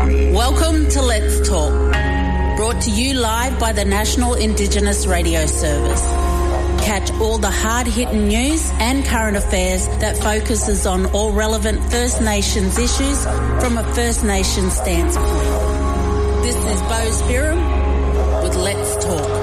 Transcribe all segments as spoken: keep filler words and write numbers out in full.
Welcome to Let's Talk, brought to you live by the National Indigenous Radio Service. Catch all the hard-hitting news and current affairs that focuses on all relevant First Nations issues from a First Nations standpoint. This is Bo Spirim with Let's Talk.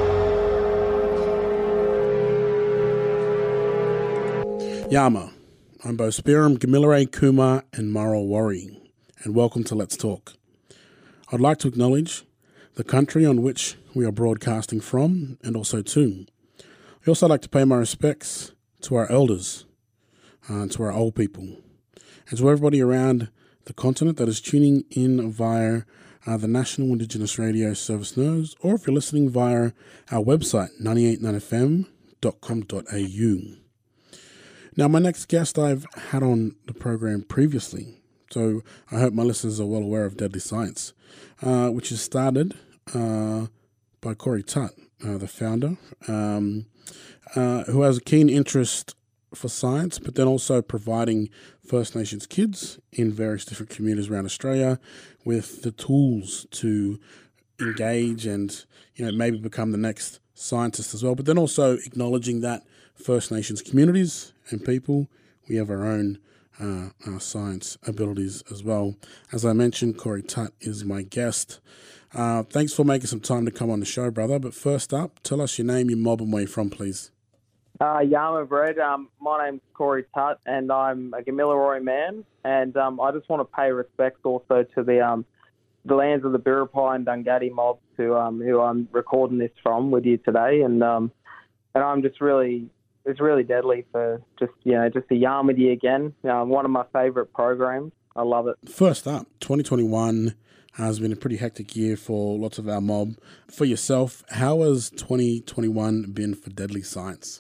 Yama, I'm Bo Spirim, Gamilaroi Kumar and Murrell Warri, and welcome to Let's Talk. I'd like to acknowledge the country on which we are broadcasting from and also to. I also like to pay my respects to our elders, uh, to our old people, and to everybody around the continent that is tuning in via uh, the National Indigenous Radio Service News, or if you're listening via our website, ninety-eight point nine f m dot com dot a u. Now, my next guest I've had on the program previously, so I hope my listeners are well aware of Deadly Science, uh, which is started uh, by Corey Tutt, uh, the founder, um, uh, who has a keen interest for science, but then also providing First Nations kids in various different communities around Australia with the tools to engage and, you know, maybe become the next scientist as well, but then also acknowledging that First Nations communities and people, we have our own uh, our science abilities as well. As I mentioned, Corey Tutt is my guest. Uh, thanks for making some time to come on the show, brother. But first up, tell us your name, your mob, and where you're from, please. Uh, Yama Bread. Um, my name's Corey Tutt, and I'm a Gamilaroi man. And um, I just want to pay respects also to the um, the lands of the Biripi and Dungati mobs who um, who I'm recording this from with you today. And um, and I'm just really. It's really deadly for just, you know, just to yarn with you again. Um, one of my favourite programs. I love it. First up, twenty twenty-one has been a pretty hectic year for lots of our mob. For yourself, how has twenty twenty-one been for Deadly Science?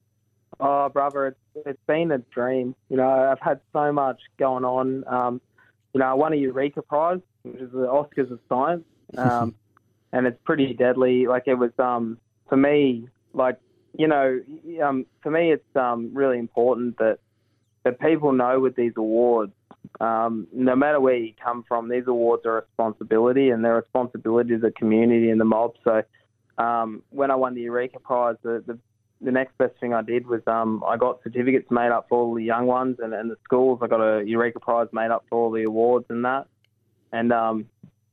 Oh, brother, it's, it's been a dream. You know, I've had so much going on. Um, you know, I won a Eureka Prize, which is the Oscars of Science, um, and it's pretty deadly. Like, it was, um, for me, like, you know, um, for me, it's um, really important that that people know with these awards, um, no matter where you come from, these awards are a responsibility, and they're a responsibility to the community and the mob. So um, when I won the Eureka Prize, the, the, the next best thing I did was um, I got certificates made up for all the young ones and, and the schools. I got a Eureka Prize made up for all the awards and that. And um,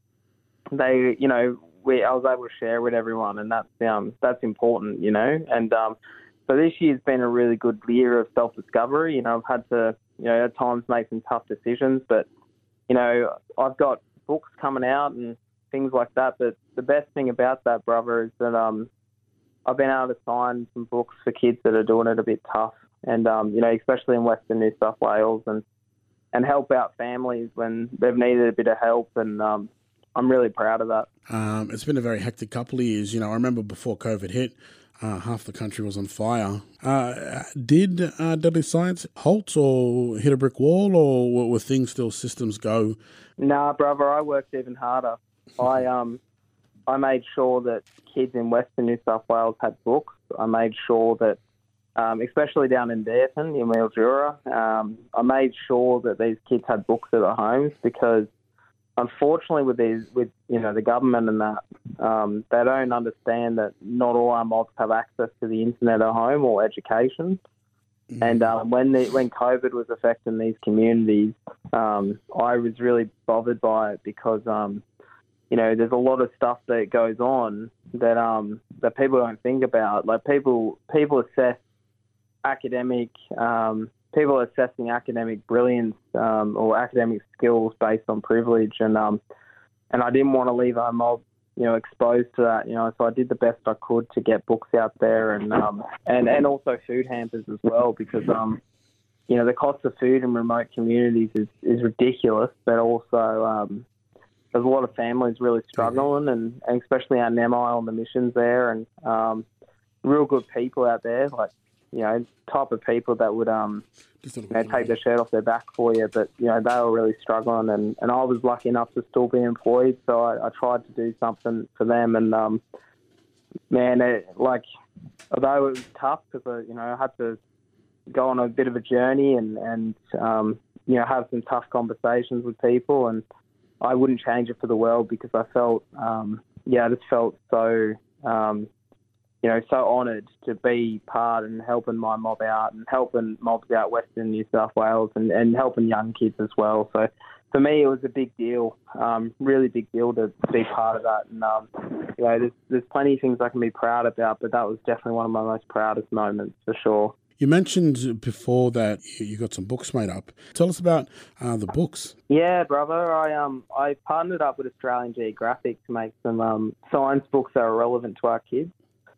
they, you know, We, I was able to share with everyone, and that's um, that's important, you know. And um, so this year's been a really good year of self-discovery. You know, I've had to, you know, at times make some tough decisions, but, you know, I've got books coming out and things like that. But the best thing about that, brother, is that um, I've been able to sign some books for kids that are doing it a bit tough, and um, you know, especially in Western New South Wales, and and help out families when they've needed a bit of help, and um, I'm really proud of that. Um, it's been a very hectic couple of years. You know, I remember before COVID hit, uh, half the country was on fire. Uh, did uh, Deadly Science halt or hit a brick wall, or were things still systems go? Nah, brother, I worked even harder. I um, I made sure that kids in Western New South Wales had books. I made sure that, um, especially down in Dareton, in Mildura, um, I made sure that these kids had books at their homes, because unfortunately, with these, with you know the government and that, um, they don't understand that not all our mobs have access to the internet at home or education. Mm-hmm. And um, when the, when COVID was affecting these communities, um, I was really bothered by it, because um, you know there's a lot of stuff that goes on that um, that people don't think about. Like people people assess academic. Um, People are assessing academic brilliance um, or academic skills based on privilege, and um, and I didn't want to leave our mob, you know, exposed to that, you know. So I did the best I could to get books out there, and um, and and also food hampers as well, because um, you know, the cost of food in remote communities is, is ridiculous, but also um, there's a lot of families really struggling, and, and especially our Nemai on the missions there, and um, real good people out there, like, you know, type of people that would um, you know, take their shirt off their back for you. But, you know, they were really struggling, and, and I was lucky enough to still be employed, so I, I tried to do something for them. And, um, man, it, like, although it was tough, because, you know, I had to go on a bit of a journey and, and um, you know, have some tough conversations with people. And I wouldn't change it for the world because I felt, um, yeah, I just felt so, um, you know, so honoured to be part and helping my mob out and helping mobs out Western New South Wales and, and helping young kids as well. So for me, it was a big deal, um, really big deal to be part of that. And, um, you know, there's, there's plenty of things I can be proud about, but that was definitely one of my most proudest moments for sure. You mentioned before that you got some books made up. Tell us about uh, the books. Yeah, brother. I um I partnered up with Australian Geographic to make some um, science books that are relevant to our kids,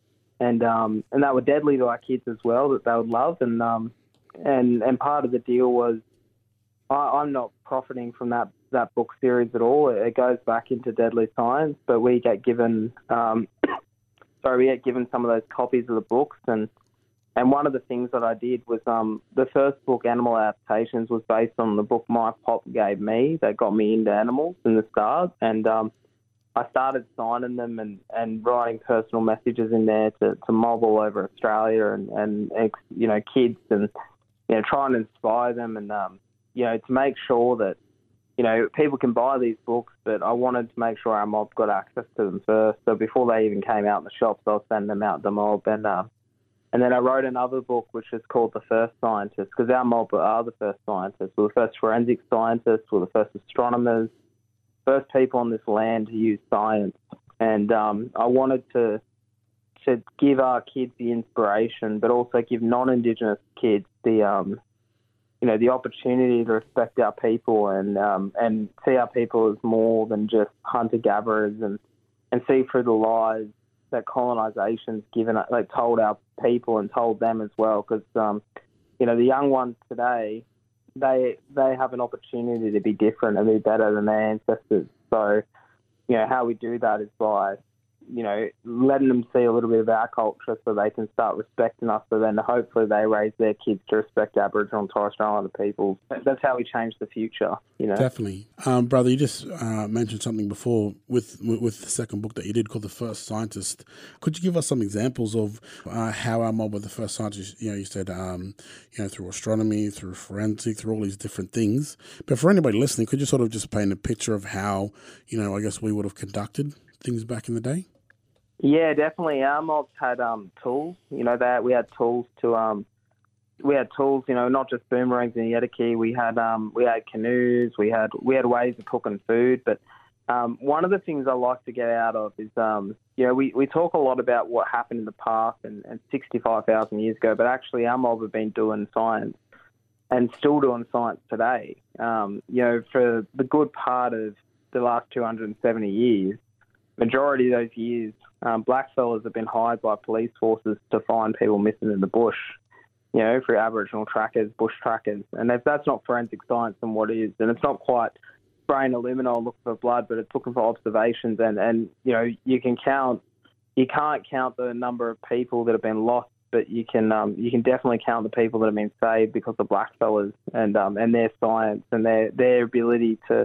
and um and that were deadly to our kids as well, that they would love. And um and and part of the deal was I, I'm not profiting from that that book series at all. It goes back into deadly science, but we get given um sorry we get given some of those copies of the books. And And one of the things that I did was um, the first book, Animal Adaptations, was based on the book my pop gave me that got me into animals in the start. And um, I started signing them and, and writing personal messages in there to, to mob all over Australia and, and, you know, kids and, you know, trying to inspire them and, um, you know, to make sure that, you know, people can buy these books, but I wanted to make sure our mob got access to them first. So before they even came out in the shops, I was sending them out to the mob. And, uh, And then I wrote another book which is called The First Scientists, because our mob are the first scientists. We're the first forensic scientists, we're the first astronomers, first people on this land to use science. And um, I wanted to to give our kids the inspiration, but also give non-Indigenous kids the um, you know the opportunity to respect our people and um, and see our people as more than just hunter-gatherers, and and see through the lies that colonisation's given, like told our people and told them as well, because um, you know the young ones today, they they have an opportunity to be different and be better than their ancestors. So, you know how we do that is by, you know, letting them see a little bit of our culture so they can start respecting us. So then hopefully they raise their kids to respect Aboriginal and Torres Strait Islander peoples. That's how we change the future, you know. Definitely. Um, brother, you just uh, mentioned something before with, with with the second book that you did called The First Scientist. Could you give us some examples of uh, how our mob were the first scientists? You know, you said, um, you know, through astronomy, through forensic, through all these different things. But for anybody listening, could you sort of just paint a picture of how, you know, I guess we would have conducted things back in the day? Yeah, definitely. Our mobs had um, tools. You know, that we had tools to um, we had tools. You know, not just boomerangs and yetaki. We had um, we had canoes. We had we had ways of cooking food. But um, one of the things I like to get out of is um, you know, we, we talk a lot about what happened in the past and, and sixty-five thousand years ago, but actually our mob have been doing science and still doing science today. Um, you know, for the good part of the last two hundred seventy years, majority of those years, um, blackfellas have been hired by police forces to find people missing in the bush, you know, through Aboriginal trackers, bush trackers. And if that's not forensic science, then what is? And it's not quite spraying aluminol looking for blood, but it's looking for observations. And, and, you know, you can count, you can't count the number of people that have been lost, but you can um, you can definitely count the people that have been saved because of blackfellas and um, and their science and their, their ability to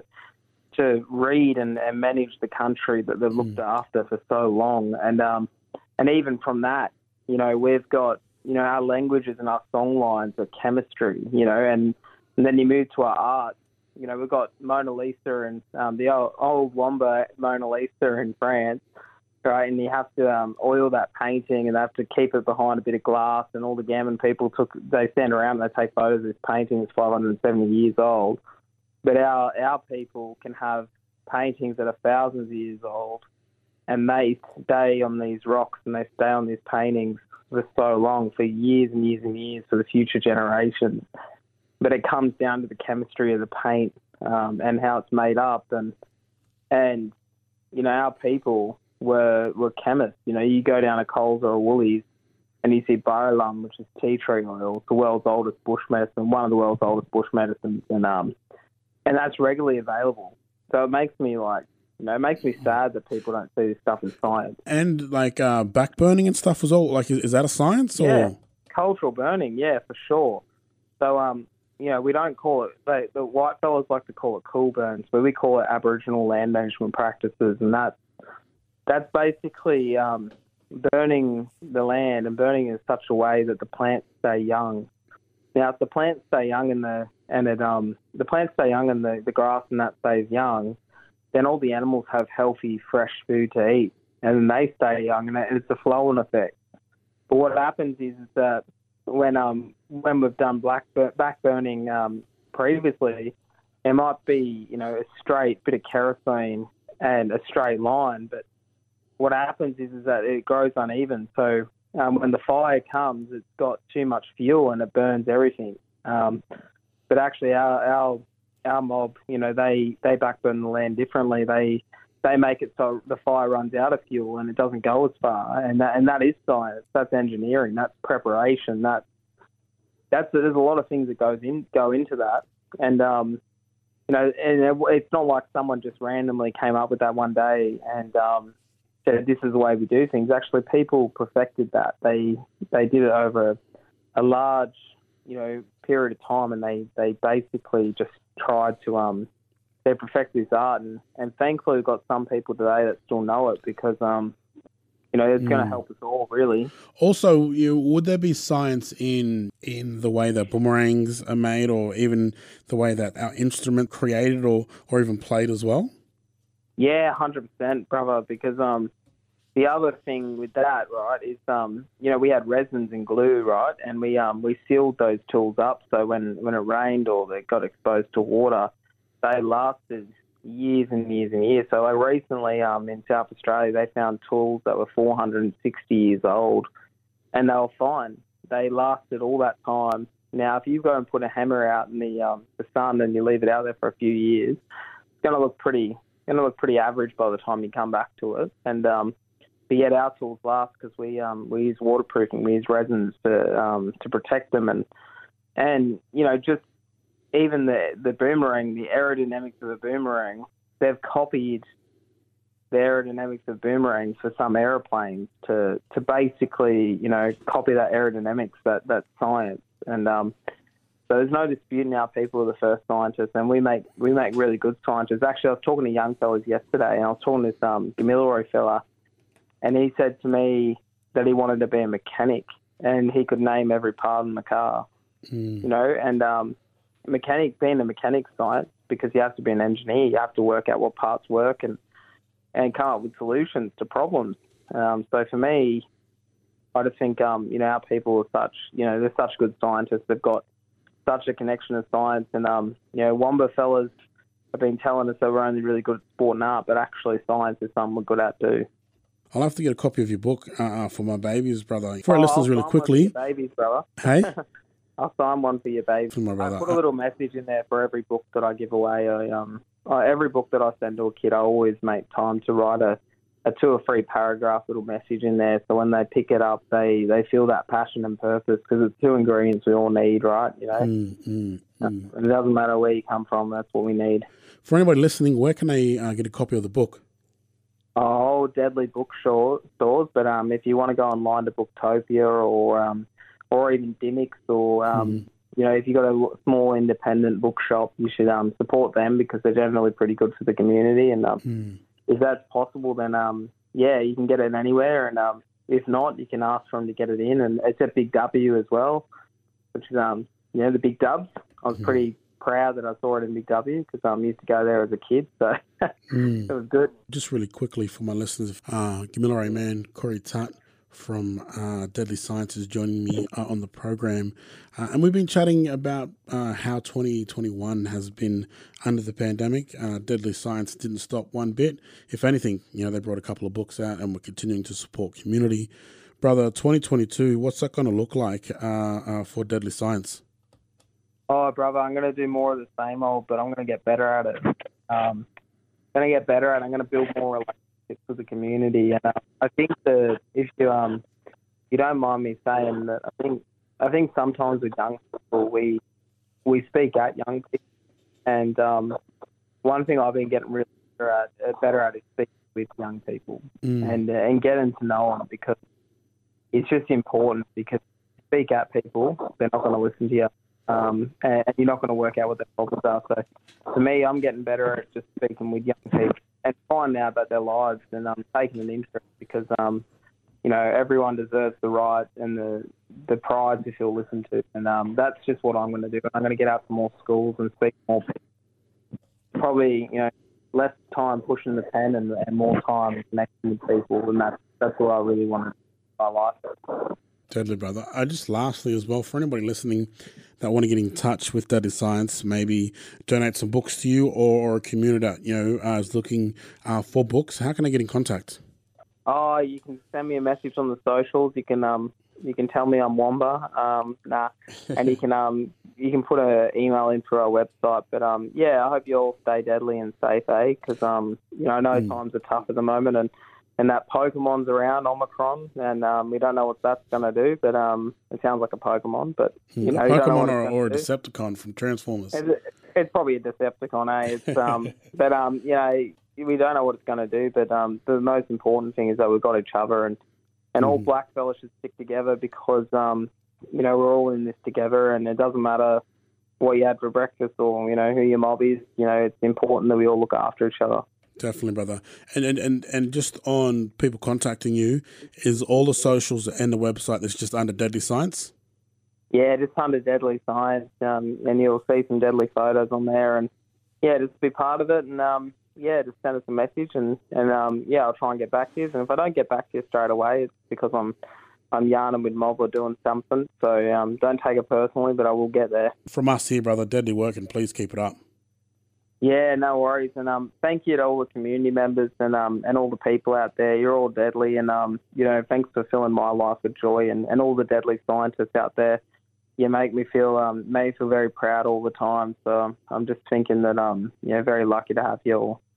to read and, and manage the country that they've looked mm. after for so long. And um, and even from that, you know, we've got, you know, our languages and our song lines are chemistry, you know, and, and then you move to our art. You know, we've got Mona Lisa and um, the old, old Wamba Mona Lisa in France, right? And you have to um, oil that painting and they have to keep it behind a bit of glass, and all the gammon people took, they stand around and they take photos of this painting that's five hundred seventy years old. But our our people can have paintings that are thousands of years old, and they stay on these rocks and they stay on these paintings for so long, for years and years and years, for the future generations. But it comes down to the chemistry of the paint um, and how it's made up. And, and you know, our people were were chemists. You know, you go down to Coles or a Woolies and you see Barolum, which is tea tree oil, the world's oldest bush medicine, one of the world's oldest bush medicines, and um, and that's regularly available. So it makes me like, you know, it makes me sad that people don't see this stuff in science. And like uh, backburning and stuff was all like, is, is that a science or? Yeah, cultural burning, yeah, for sure. So um, you know, we don't call it. They, the white fellas like to call it cool burns, but we call it Aboriginal land management practices, and that's that's basically um, burning the land and burning in such a way that the plants stay young. Now, if the plants stay young and the and it um the plants stay young and the, the grass and that stays young, then all the animals have healthy, fresh food to eat, and then they stay young, and it's a flowing effect. But what happens is that when um when we've done black back burning um, previously, it might be, you know, a straight bit of kerosene and a straight line, but what happens is, is that it grows uneven. So um, when the fire comes, it's got too much fuel and it burns everything. Um, but actually, our, our our mob, you know, they, they backburn the land differently. They they make it so the fire runs out of fuel and it doesn't go as far. And that and that is science. That's engineering. That's preparation. That's that's there's a lot of things that goes in go into that. And um, you know, and it, it's not like someone just randomly came up with that one day and um, said this is the way we do things. Actually, people perfected that. They they did it over a, a large, you know, period of time, and they, they basically just tried to um they perfect this art, and, and thankfully we've got some people today that still know it because um you know it's mm. going to help us all really. Also, you would there be science in in the way that boomerangs are made, or even the way that our instrument created or or even played as well? Yeah, one hundred percent, brother, because um the other thing with that, right, is, um, you know, we had resins and glue, right, and we um we sealed those tools up so when, when it rained or they got exposed to water, they lasted years and years and years. So like recently um in South Australia, they found tools that were four hundred sixty years old, and they were fine. They lasted all that time. Now, if you go and put a hammer out in the um, the sun and you leave it out there for a few years, it's going to look pretty going to look pretty average by the time you come back to it. And um, but yet our tools last because we um we use waterproofing, we use resins to um to protect them, and and you know just even the the boomerang, the aerodynamics of the boomerang, they've copied the aerodynamics of boomerangs for some aeroplanes to to basically you know copy that aerodynamics, that that science, and um. So there's no dispute now people are the first scientists, and we make we make really good scientists. Actually, I was talking to young fellas yesterday, and I was talking to this um, Gamilaroi fella, and he said to me that he wanted to be a mechanic, and he could name every part in the car, mm. you know. And um, mechanic, being a mechanic science, because you have to be an engineer, you have to work out what parts work and and come up with solutions to problems. Um, so for me, I just think um, you know our people are such you know they're such good scientists. They've got such a connection to science, and um, you know, Wamba fellas have been telling us that we're only really good at sport and art, but actually science is something we're good at too. I'll have to get a copy of your book uh, for my babies, brother. For our oh, listeners, I'll really sign quickly. One for your babies, brother. Hey, I'll sign one for your babies. For my brother. I put a little message in there for every book that I give away. I, um, I, every book that I send to a kid, I always make time to write a. a two or three paragraph little message in there, so when they pick it up, they, they feel that passion and purpose, because it's two ingredients we all need, right? You know, mm, mm, mm. It doesn't matter where you come from; that's what we need. For anybody listening, where can they uh, get a copy of the book? Oh, Deadly bookstores, but um, if you want to go online to Booktopia or um, or even Dimmicks, or um, mm. you know, if you've got a small independent bookshop, you should um, support them, because they're generally pretty good for the community. And um, mm. if that's possible, then um, yeah, you can get it anywhere. And um, if not, you can ask for them to get it in. And it's at Big W as well, which is um, you know, the Big Dubs. I was mm. pretty proud that I saw it in Big W, because I um, used to go there as a kid, so mm. it was good. Just really quickly for my listeners, uh, Gamilaroi man Corey Tutt from uh, Deadly Science is joining me uh, on the program, uh, and we've been chatting about uh, how twenty twenty-one has been under the pandemic. Uh, Deadly Science didn't stop one bit. If anything, you know, they brought a couple of books out, and we're continuing to support community. Brother, twenty twenty-two, what's that going to look like uh, uh, for Deadly Science? Oh, brother, I'm going to do more of the same old, but I'm going to get better at it. Um, I'm going to get better at it. I'm going to build more relationships with the community. And uh, I think that if you um, you don't mind me saying that, I think I think sometimes with young people, we we speak at young people, and um, one thing I've been getting really better at, uh, better at is speaking with young people mm. and uh, and getting to know them, because it's just important. Because if you speak at people, they're not going to listen to you. Um, and you're not going to work out what their problems are. So for me, I'm getting better at just speaking with young people and finding out about their lives, and um, taking an interest, because, um, you know, everyone deserves the right and the the pride to feel listened to. And um, that's just what I'm going to do. I'm going to get out to more schools and speak to more people. Probably, you know, less time pushing the pen and, and more time connecting with people, and that's that's what I really want to do in my life. Totally, brother. I just lastly as well, for anybody listening that want to get in touch with Deadly Science, maybe donate some books to you, or, or a community that, you know, uh, is looking uh, for books, how can I get in contact? Oh, you can send me a message on the socials. You can um you can tell me I'm Wamba. Um, nah, and you can um you can put an email in through our website. But um yeah, I hope you all stay deadly and safe, eh? Because um you know I know mm. times are tough at the moment, and. And that Pokemon's around, Omicron, and um, we don't know what that's going to do, but um, it sounds like a Pokemon. But you know, a you don't know Pokemon what or, it's or a do. Decepticon from Transformers. It's, it's probably a Decepticon, eh? It's, um, but um, you know, we don't know what it's going to do. But um, the most important thing is that we've got each other, and and mm. all blackfellas should stick together because um, you know, we're all in this together, and it doesn't matter what you had for breakfast or you know who your mob is. You know, it's important that we all look after each other. Definitely, brother. And, and and and just on people contacting you, is all the socials and the website that's just under Deadly Science? Yeah, just under Deadly Science, um, and you'll see some deadly photos on there. And yeah, just be part of it. And um, yeah, just send us a message, and and um, yeah, I'll try and get back to you. And if I don't get back to you straight away, it's because I'm I'm yarning with mob or doing something. So um, don't take it personally, but I will get there. From us here, brother, deadly work, and please keep it up. Yeah, no worries, and um, thank you to all the community members and um, and all the people out there. You're all deadly, and um, you know, thanks for filling my life with joy, and, and all the deadly scientists out there. You make me feel um, make me feel very proud all the time. So I'm just thinking that um, you know, very lucky to have you all.